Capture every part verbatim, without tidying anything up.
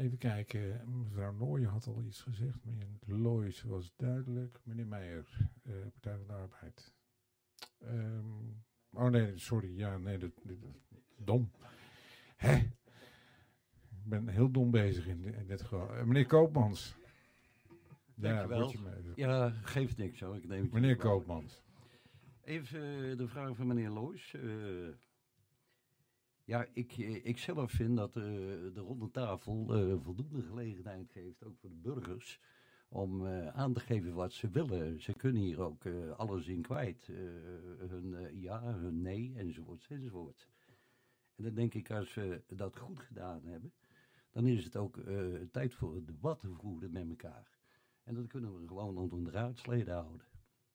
even kijken. Mevrouw Nooyen had al iets gezegd. Meneer Looijs was duidelijk. Meneer Meijer, uh, Partij van de Arbeid. Um, oh nee, sorry. Ja, nee, dat, dat, dat, dom. Hè? Ik ben heel dom bezig in, in dit geval. Uh, meneer Koopmans. Dankjewel. Ja, ja, geeft niks zo. Ik neem het meneer Koopmans. Even uh, de vraag van meneer Looijs. Uh, ja, ik, ik zelf vind dat uh, de ronde tafel uh, voldoende gelegenheid geeft, ook voor de burgers, om uh, aan te geven wat ze willen. Ze kunnen hier ook uh, alles in kwijt. Uh, hun uh, ja, hun nee, enzovoort, enzovoort. En dan denk ik, als we dat goed gedaan hebben, dan is het ook uh, tijd voor het debat te voeren met elkaar. En dat kunnen we gewoon onder de raadsleden houden.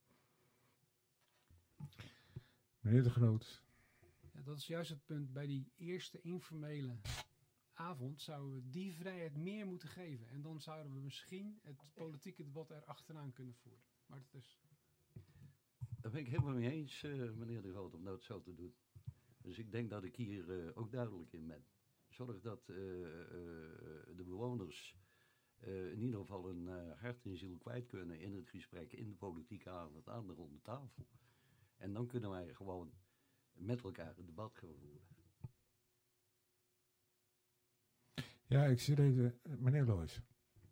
Meneer De Groot. Ja, dat is juist het punt. Bij die eerste informele avond zouden we die vrijheid meer moeten geven. En dan zouden we misschien het politieke debat er achteraan kunnen voeren. Maar dat is... Daar ben ik helemaal mee eens, uh, meneer De Groot, om dat zo te doen. Dus ik denk dat ik hier uh, ook duidelijk in ben. Zorg dat uh, uh, de bewoners uh, in ieder geval een uh, hart en ziel kwijt kunnen in het gesprek, in de politieke avond aan de ronde tafel. En dan kunnen wij gewoon met elkaar een debat gaan voeren. Ja, ik zie even, meneer Looijs.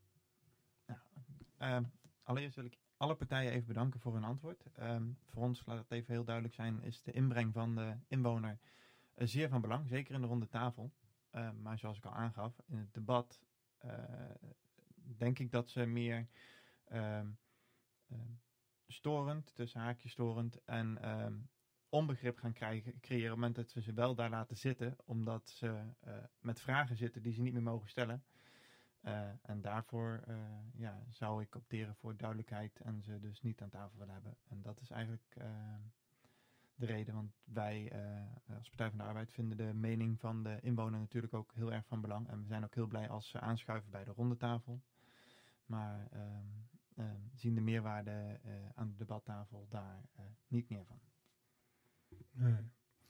Ja, uh, allereerst wil ik alle partijen even bedanken voor hun antwoord. Um, voor ons, laat het even heel duidelijk zijn, is de inbreng van de inwoner uh, zeer van belang, zeker in de ronde tafel. Uh, maar zoals ik al aangaf, in het debat uh, denk ik dat ze meer uh, uh, storend, tussen haakjes storend en uh, onbegrip gaan krijgen, creëren op het moment dat we ze wel daar laten zitten, omdat ze uh, met vragen zitten die ze niet meer mogen stellen. Uh, en daarvoor uh, ja, zou ik opteren voor duidelijkheid en ze dus niet aan tafel willen hebben. En dat is eigenlijk uh, de reden, want wij uh, als Partij van de Arbeid vinden de mening van de inwoner natuurlijk ook heel erg van belang. En we zijn ook heel blij als ze aanschuiven bij de ronde tafel. Maar uh, uh, zien de meerwaarde uh, aan de debattafel daar uh, niet meer van. Nee.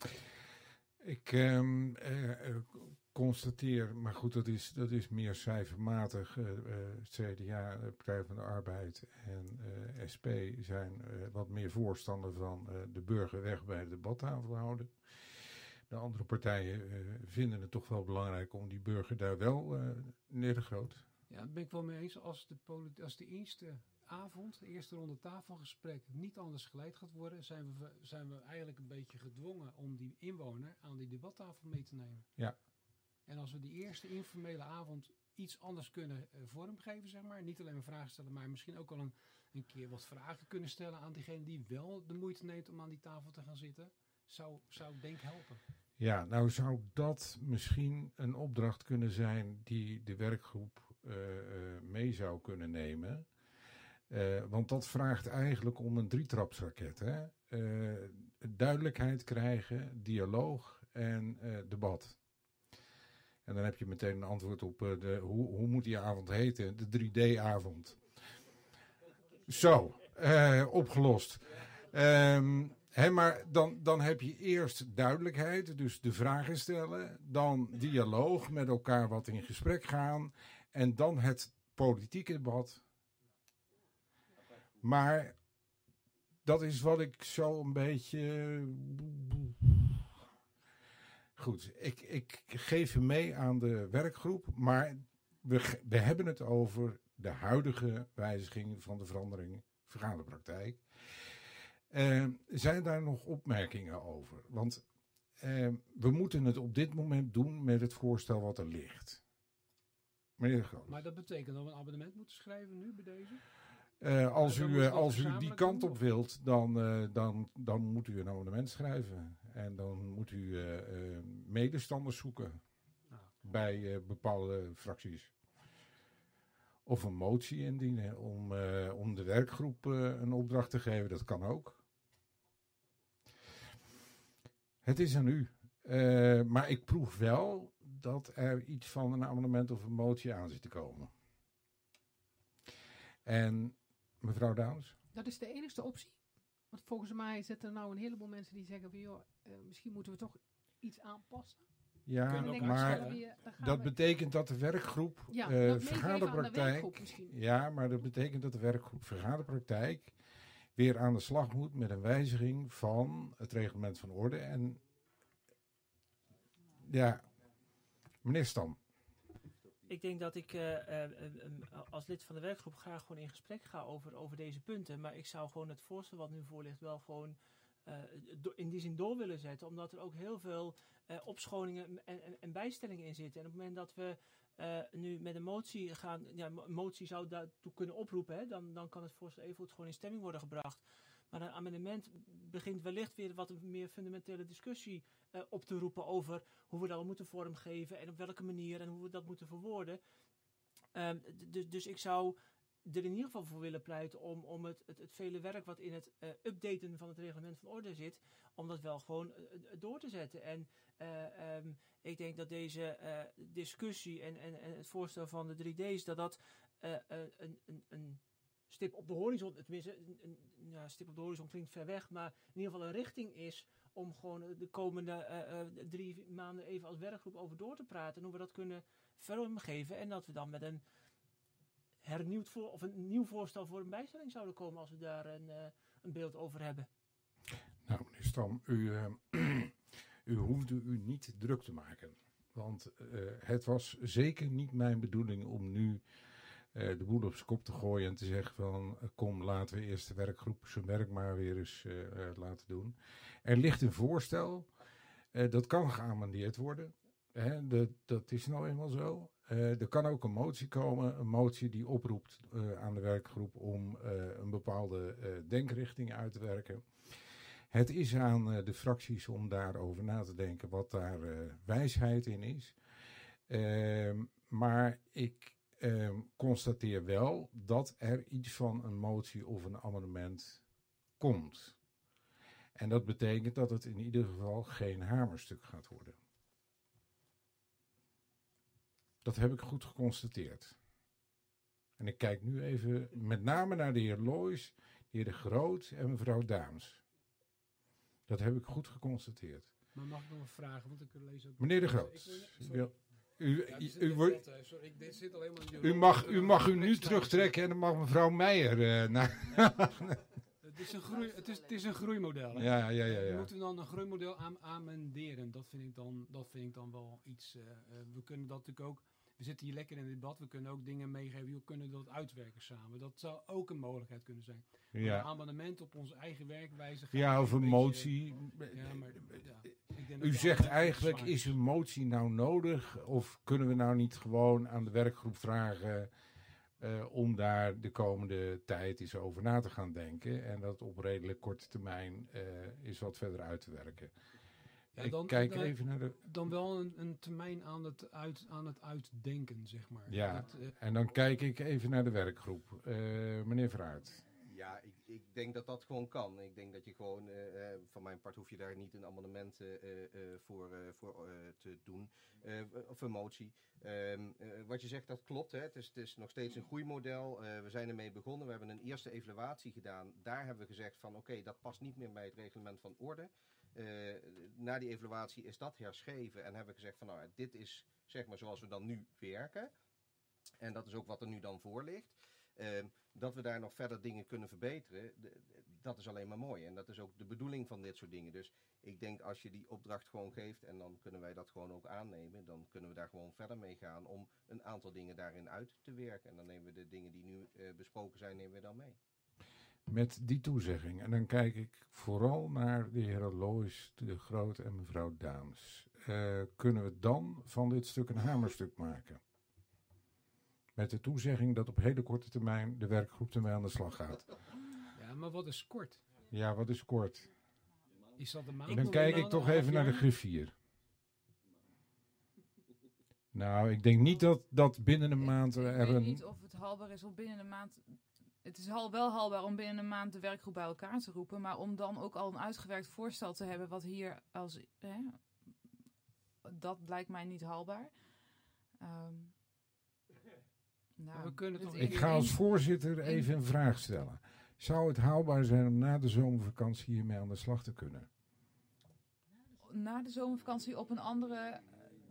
Ik um, uh, uh, constateer, maar goed, dat is, dat is meer cijfermatig. Uh, uh, C D A, uh, Partij van de Arbeid en uh, S P zijn uh, wat meer voorstander van uh, de burger weg bij de debattafel houden. De andere partijen uh, vinden het toch wel belangrijk om die burger daar wel uh, neer te groot. Ja, daar ben ik wel mee eens. Als de, politi- als de eerste avond, de eerste ronde tafelgesprek niet anders geleid gaat worden, zijn we, zijn we eigenlijk een beetje gedwongen om die inwoner aan die debattafel mee te nemen. Ja. En als we die eerste informele avond iets anders kunnen uh, vormgeven, zeg maar, niet alleen maar vragen stellen, maar misschien ook al een, een keer wat vragen kunnen stellen aan diegene die wel de moeite neemt om aan die tafel te gaan zitten, zou, zou denk helpen. Ja, nou zou dat misschien een opdracht kunnen zijn die de werkgroep uh, uh, mee zou kunnen nemen. Uh, want dat vraagt eigenlijk om een drietrapsraket. Hè? Uh, duidelijkheid krijgen, dialoog en uh, debat. En dan heb je meteen een antwoord op uh, de, hoe, hoe moet die avond heten? De drie D-avond. Zo, uh, opgelost. Um, He, maar dan, dan heb je eerst duidelijkheid, dus de vragen stellen, dan dialoog, met elkaar wat in gesprek gaan en dan het politieke debat. Maar dat is wat ik zo een beetje... Goed, ik, ik geef hem mee aan de werkgroep, maar we, we hebben het over de huidige wijziging van de verandering vergaderpraktijk. Uh, zijn daar nog opmerkingen over? Want uh, we moeten het op dit moment doen met het voorstel wat er ligt. Meneer De Groot. Maar dat betekent dat we een abonnement moeten schrijven nu bij deze? Uh, als u, uh, als u die kant op wilt, dan, uh, dan, dan moet u een abonnement schrijven. En dan moet u uh, uh, medestanders zoeken nou, bij uh, bepaalde fracties. Of een motie indienen om, uh, om de werkgroep uh, een opdracht te geven. Dat kan ook. Het is aan u. Uh, maar ik proef wel dat er iets van een amendement of een motie aan zit te komen. En mevrouw Downs? Dat is de enige optie. Want volgens mij zitten er nou een heleboel mensen die zeggen van joh, uh, misschien moeten we toch iets aanpassen. Ja, Kunnen Dan we denk ook ik, maar zullen we hier- dan gaan dat we- betekent dat de werkgroep Ja, eh, dat meegeven aan de vergaderpraktijk... werkgroep misschien. Ja, maar dat betekent dat de werkgroep vergaderpraktijk weer aan de slag moet met een wijziging van het reglement van orde. En ja, meneer Stam. Ik denk dat ik eh, eh, eh, eh, als lid van de werkgroep graag gewoon in gesprek ga over, over deze punten. Maar ik zou gewoon het voorstel wat nu voor ligt wel gewoon eh, do- in die zin door willen zetten. Omdat er ook heel veel eh, opschoningen en, en, en bijstellingen in zitten. En op het moment dat we eh, nu met een motie gaan, ja, een motie zou daartoe kunnen oproepen, hè, dan, dan kan het voorstel evengoed gewoon in stemming worden gebracht. Maar een amendement begint wellicht weer wat een meer fundamentele discussie uh, op te roepen over hoe we dat moeten vormgeven en op welke manier en hoe we dat moeten verwoorden. Um, d- dus ik zou er in ieder geval voor willen pleiten om, om het, het, het vele werk wat in het uh, updaten van het reglement van orde zit, om dat wel gewoon uh, door te zetten. En uh, um, ik denk dat deze uh, discussie en, en, en het voorstel van de drie D's, dat dat uh, uh, een, een, een stip op de horizon, tenminste, een, een ja, stip op de horizon klinkt ver weg, maar in ieder geval een richting is om gewoon de komende uh, uh, drie maanden even als werkgroep over door te praten en hoe we dat kunnen vormgeven en dat we dan met een hernieuwd voor, of een nieuw voorstel voor een bijstelling zouden komen als we daar een, uh, een beeld over hebben. Nou, meneer Stam, u, uh, u hoefde u niet druk te maken. Want uh, het was zeker niet mijn bedoeling om nu uh, de boel op zijn kop te gooien en te zeggen van uh, kom, laten we eerst de werkgroep zijn werk maar weer eens uh, uh, laten doen. Er ligt een voorstel, uh, dat kan geamendeerd worden. Hè, dat, dat is nou eenmaal zo. Uh, er kan ook een motie komen, een motie die oproept uh, aan de werkgroep om uh, een bepaalde uh, denkrichting uit te werken. Het is aan uh, de fracties om daarover na te denken wat daar uh, wijsheid in is. Uh, maar ik uh, constateer wel dat er iets van een motie of een amendement komt. En dat betekent dat het in ieder geval geen hamerstuk gaat worden. Dat heb ik goed geconstateerd. En ik kijk nu even met name naar de heer Loijs, de heer De Groot en mevrouw Daams. Dat heb ik goed geconstateerd. Maar mag ik nog een vragen? Want ik lees ook... Meneer De Groot, Ik wil- u, sorry. wil- u, Ja, u, het zit u in wordt- het beeld, hè. Sorry, ik, dit zit alleen maar in de u rol. mag, Ik u wil mag u een nu rechtslijn terugtrekken en dan mag mevrouw Meijer uh, naar... zien. Het is een, groei, het is, het is een groeimodel. Hè? Ja, ja, ja, We ja. moeten dan een groeimodel am- amenderen. Dat vind ik dan, dat vind ik dan wel iets. Uh, uh, we kunnen dat natuurlijk ook. We zitten hier lekker in het debat. We kunnen ook dingen meegeven. We kunnen dat uitwerken samen. Dat zou ook een mogelijkheid kunnen zijn. Een Ja, amendement op onze eigen werkwijze. gaat ja, of een beetje- motie. Ja, maar, ja, ik denk dat U de zegt amendement eigenlijk, zwaar is een motie nou nodig? Of kunnen we nou niet gewoon aan de werkgroep vragen uh, om daar de komende tijd eens over na te gaan denken? En dat op redelijk korte termijn uh, is wat verder uit te werken. Ja, Ik dan- kijk dan- even naar de... Dan wel een, een termijn aan het, uit, aan het uitdenken, zeg maar. Ja, Dat, uh, en dan kijk ik even naar de werkgroep. Uh, meneer Vraart. Ja, ik, ik denk dat dat gewoon kan. Ik denk dat je gewoon, uh, uh, van mijn part hoef je daar niet een amendement uh, uh, voor, uh, voor uh, te doen. Uh, of een motie. Um, uh, wat je zegt, dat klopt. Hè? Het, is, het is nog steeds een groeimodel. Uh, we zijn ermee begonnen. We hebben een eerste evaluatie gedaan. Daar hebben we gezegd van oké, okay, dat past niet meer bij het reglement van orde. Uh, na die evaluatie is dat herschreven en hebben we gezegd van nou, dit is zeg maar zoals we dan nu werken. En dat is ook wat er nu dan voor ligt. Uh, dat we daar nog verder dingen kunnen verbeteren, de, de, dat is alleen maar mooi. En dat is ook de bedoeling van dit soort dingen. Dus ik denk als je die opdracht gewoon geeft en dan kunnen wij dat gewoon ook aannemen, dan kunnen we daar gewoon verder mee gaan om een aantal dingen daarin uit te werken. En dan nemen we de dingen die nu uh, besproken zijn, nemen we dan mee. Met die toezegging. En dan kijk ik vooral naar de heren Loijs, De Groot en mevrouw Daams. Uh, kunnen we dan van dit stuk een hamerstuk maken? Met de toezegging dat op hele korte termijn de werkgroep ermee aan de slag gaat. ja, maar wat is kort? Ja, wat is kort? Is dat een maand? Dan of kijk een ik toch half even naar de jaar? griffier. Nou, ik denk niet dat, dat binnen een maand Ik, ik er weet een... niet of het haalbaar is om binnen een maand... Het is al wel haalbaar om binnen een maand de werkgroep bij elkaar te roepen. Maar om dan ook al een uitgewerkt voorstel te hebben wat hier als... Hè, dat lijkt mij niet haalbaar. Um, nou, we kunnen het- toch- Ik ga als voorzitter even een vraag stellen. Zou het haalbaar zijn om na de zomervakantie hiermee aan de slag te kunnen? Na de zomervakantie op een andere...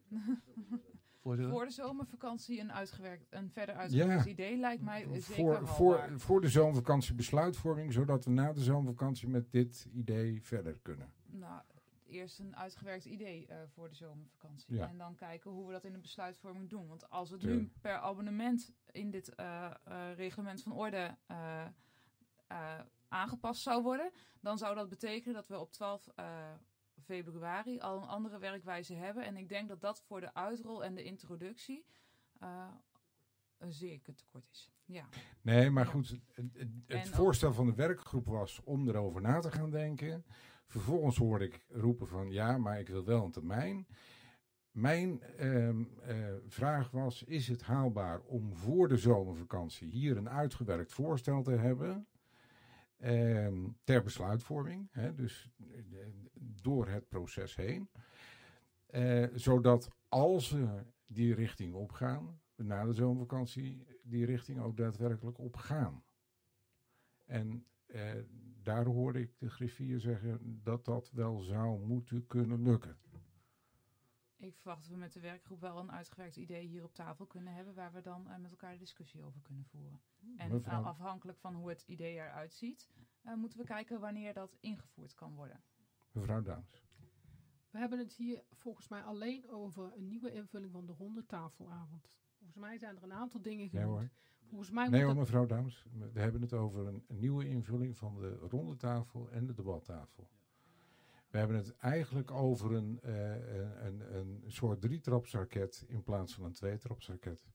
Voor de, Voor de zomervakantie een, uitgewerkt, een verder uitgewerkt Ja. idee lijkt mij zeker Voor, haalbaar. voor, voor de zomervakantie besluitvorming, zodat we na de zomervakantie met dit idee verder kunnen. Nou, eerst een uitgewerkt idee eh, voor de zomervakantie. Ja. En dan kijken hoe we dat in de besluitvorming doen. Want als het Tuurlijk. nu per abonnement in dit eh, eh, reglement van orde eh, eh, aangepast zou worden, dan zou dat betekenen dat we op twaalf eh, februari al een andere werkwijze hebben. En ik denk dat dat voor de uitrol en de introductie uh, een zeer tekort is. Ja. Nee, maar goed, het, het, het En voorstel van de werkgroep was om erover na te gaan denken. Vervolgens hoorde ik roepen van ja, maar ik wil wel een termijn. Mijn ehm, eh, vraag was, is het haalbaar om voor de zomervakantie hier een uitgewerkt voorstel te hebben? Ehm, ter besluitvorming, hè, dus eh, door het proces heen. Eh, zodat als we die richting opgaan, na de zomervakantie, die richting ook daadwerkelijk opgaan. En eh, daar hoorde ik de griffier zeggen dat dat wel zou moeten kunnen lukken. Ik verwacht dat we met de werkgroep wel een uitgewerkt idee hier op tafel kunnen hebben, waar we dan uh, met elkaar de discussie over kunnen voeren. En Mevrouw- uh, afhankelijk van hoe het idee eruit ziet, uh, moeten we kijken wanneer dat ingevoerd kan worden. Mevrouw Daams. We hebben het hier volgens mij alleen over een nieuwe invulling van de ronde tafelavond. Volgens mij zijn er een aantal dingen Nee genoemd. hoor. Volgens mij Nee moet hoor, dat... mevrouw Daams. We hebben het over een, een nieuwe invulling van de ronde tafel en de debattafel. We hebben het eigenlijk over een, uh, een, een, een soort drietrapsraket in plaats van een tweetrapsraket.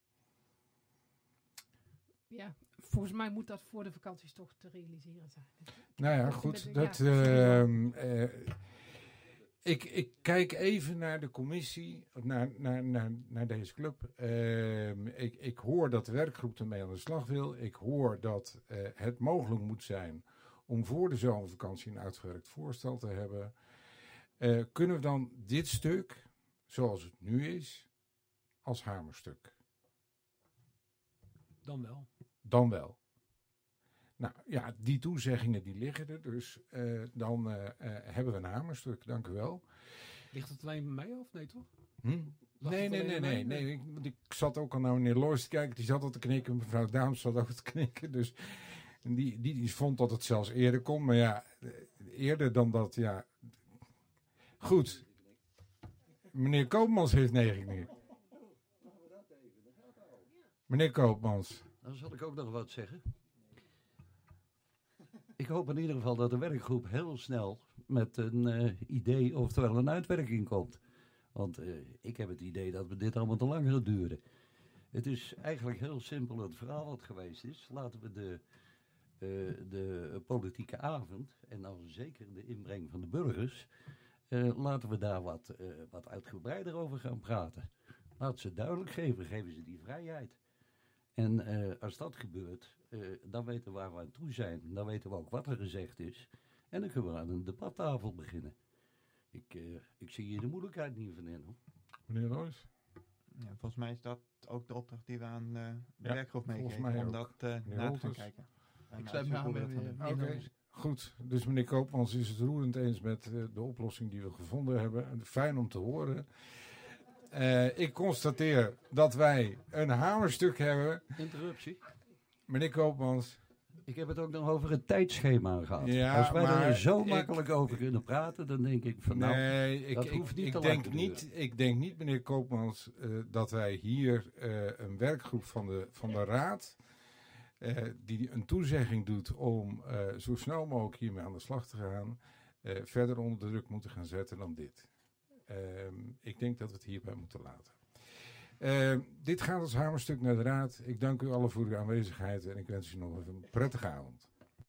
Ja, volgens mij moet dat voor de vakanties toch te realiseren zijn. Nou ja, Dat- goed. ja, Dat, sorry, ehm, eh, ik, ik kijk even naar de commissie, naar, naar, naar, naar deze club. Ehm, ik, ik hoor dat de werkgroep ermee aan de slag wil. Ik hoor dat eh, het mogelijk moet zijn om voor de zomervakantie een uitgewerkt voorstel te hebben. Eh, kunnen we dan dit stuk, zoals het nu is, als hamerstuk? Dan wel. Dan wel. Nou ja, die toezeggingen die liggen er, dus eh, dan eh, eh, hebben we een hamerstuk, dank u wel. Ligt het alleen bij mij of nee toch? Hm? Lag Nee, het nee, alleen nee, aan nee. mij? nee. Ik, want ik zat ook al naar meneer Loos te kijken, die zat al te knikken, mevrouw Daams zat ook te knikken, dus die, die, die vond dat het zelfs eerder kon, maar ja, eh, eerder dan dat, ja. Goed. Meneer Koopmans heeft nee geknikt. Meneer Koopmans. Dan zal ik ook nog wat zeggen. Ik hoop in ieder geval dat de werkgroep heel snel met een uh, idee, oftewel een uitwerking komt. Want uh, ik heb het idee dat we dit allemaal te lang gaat duren. Het is eigenlijk heel simpel het verhaal wat geweest is. Laten we de, uh, de politieke avond, en dan zeker de inbreng van de burgers, uh, laten we daar wat, uh, wat uitgebreider over gaan praten. Laat ze duidelijk geven, geven ze die vrijheid. En uh, als dat gebeurt, uh, dan weten we waar we aan toe zijn. Dan weten we ook wat er gezegd is. En dan kunnen we aan een debattafel beginnen. Ik, uh, ik zie hier de moeilijkheid niet van in. Hoor. Meneer Loos? Ja, volgens mij is dat ook de opdracht die we aan uh, de Ja, werkgroep volgens meegeven. mij Om ook. dat uh, na te gaan Wolters? kijken. En Ik als sluit je me aan hoe we bij dat gaan meneer doen. Oké, Loos. goed. Dus meneer Koopmans is het roerend eens met uh, de oplossing die we gevonden hebben. Fijn om te horen. Uh, ik constateer dat wij een hamerstuk hebben. Interruptie. Meneer Koopmans. Ik heb het ook nog over het tijdschema gehad. Ja, Als wij maar er zo ik- makkelijk over kunnen praten, dan denk ik van nou, nee, ik, dat ik, hoeft niet ik, te lang denk te duren. niet, ik denk niet, meneer Koopmans, uh, dat wij hier uh, een werkgroep van de, van de Raad, uh, die een toezegging doet om uh, zo snel mogelijk hiermee aan de slag te gaan, uh, verder onder de druk moeten gaan zetten dan dit. Um, ik denk dat we het hierbij moeten laten. Uh, dit gaat als hamerstuk naar de Raad. Ik dank u allen voor uw aanwezigheid en ik wens u nog een prettige avond.